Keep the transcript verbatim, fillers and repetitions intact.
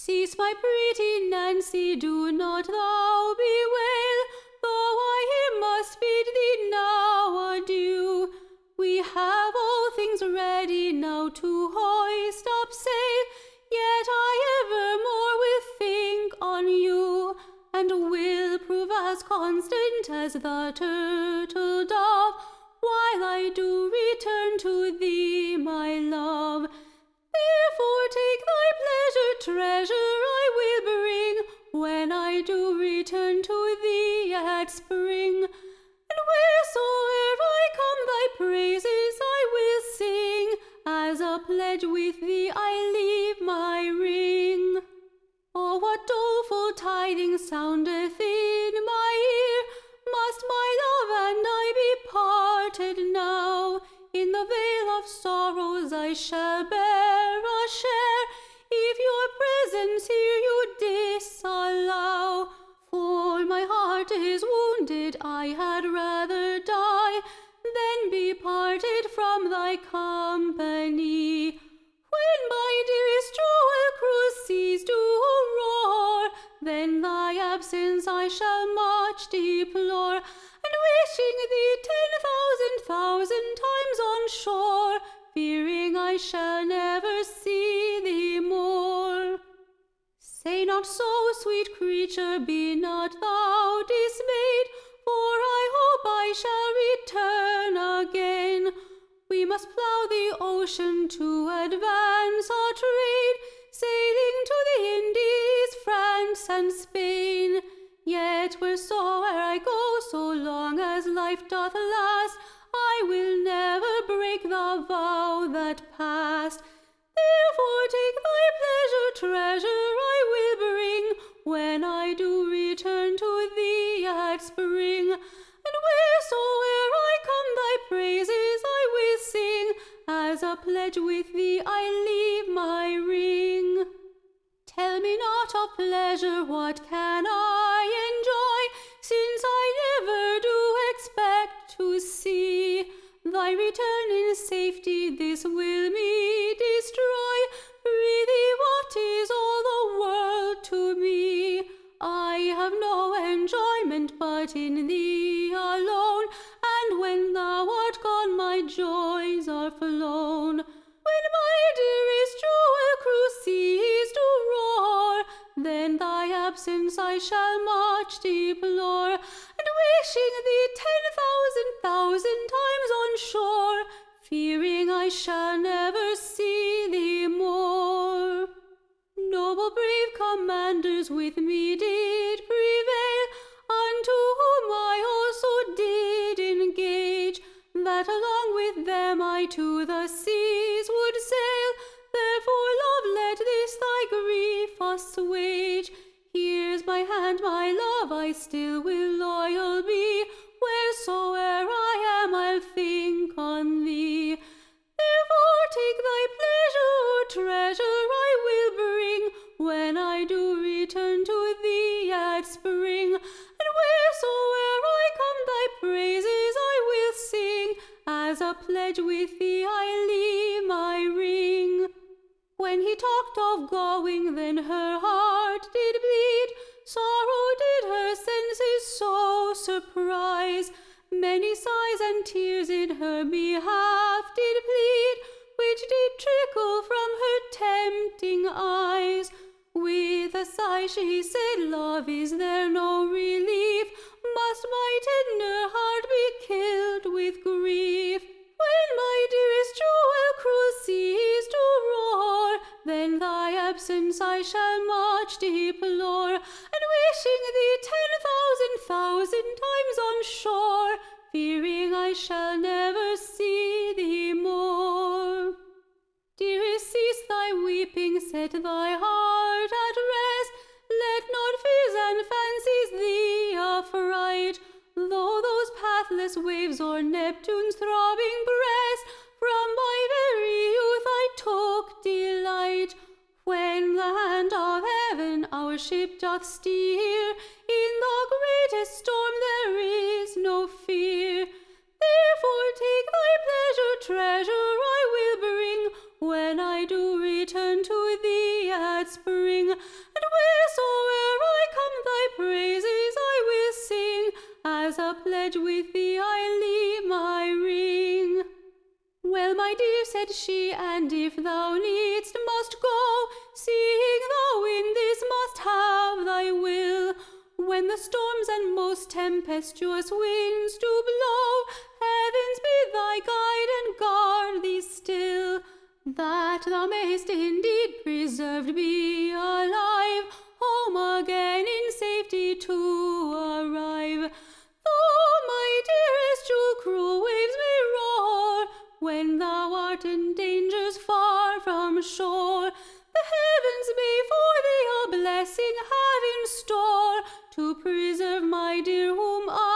Cease, my pretty Nancy, do not thou bewail, though I here must bid thee now adieu. We have all things ready now to hoist up sail, yet I evermore will think on you, and will prove as constant as the turtle dove, while I do return to thee, my love. Therefore take thy pleasure, treasure I will bring, when I do return to thee at spring. And wheresoe'er I come, thy praises I will sing, as a pledge with thee I leave my ring. Oh, what doleful tidings soundeth in my ear! Must my love and I be parted now? In the vale of sorrows I shall bear a share, if your presence here you disallow. For my heart is wounded, I had rather die than be parted from thy company. When my dearest Joel cruel seas do roar, then thy absence I shall much deplore, and wishing thee ten thousand thousand times on shore, fearing I shall never see thee more. Say not so, sweet creature, be not thou dismayed, for I hope I shall return again. We must plough the ocean to advance our trade, sailing to the Indies, France, and Spain. Yet wheresoe'er I go, so long as life doth last, I will never break the vow that passed. Therefore take thy pleasure, treasure I will bring, when I do return to thee at spring. And wheresoe'er I come, thy praises I will sing, as a pledge with thee I leave my ring. Tell me not of pleasure, what can I enjoy, since I never do expect to see thy return in safety? This will me destroy. Prithee, what is all the world to me? I have no enjoyment but in thee alone, and when thou art gone my joys are flown. When my dearest Joel cruel seas do roar, then thy absence I shall much deplore, and wishing thee ten thousand thousand times on shore, fearing I shall never see thee more. Noble brave commanders with me did prevail, unto whom I also did engage, that along with them I to the seas would sail. Therefore, love, let this thy grief assuage. Here's my hand, my love, I still will loyal be. Wheresoe'er I am, I'll think on thee. Therefore take thy pleasure, treasure I will bring, when I do return to thee at spring. And wheresoe'er I come, thy praises I will sing, as a pledge with thee I leave my ring. When he talked of going, then her heart did bleed, sorrow did her senses so surprise. Many sighs and tears in her behalf did plead, which did trickle from her tempting eyes. With a sigh she said, Love, is there no relief? Must my tender heart be killed with grief? When my dearest Joel cruel seas do roar, then thy absence I shall much deplore, and wishing thee ten thousand thousand times on shore, fearing I shall never see thee more. Dearest, cease thy weeping, set thy heart at rest, let not fears and fancies thee affright, though those pathless waves o'er Neptune's throbbing breast, from my very youth I took delight. When the hand of heaven our ship doth steer, in the greatest storm there is no fear. Therefore take thy pleasure, treasure I will bring, when I do return to thee at spring. and wheresoe'er I come thy praises I will sing. As a pledge with thee I leave my ring. Well, my dear, said she, and if thou needst must go, seeing thou in this must have thy will, when the storms and most tempestuous winds do blow, heavens be thy guide and guard thee still, that thou mayst indeed preserved be alive, home again in safety to arrive. Though, my dearest Jewel, cruel waves may roar, when thou art in dangers far from shore, the heavens may for thee a blessing have in store, to preserve, my dear, whom I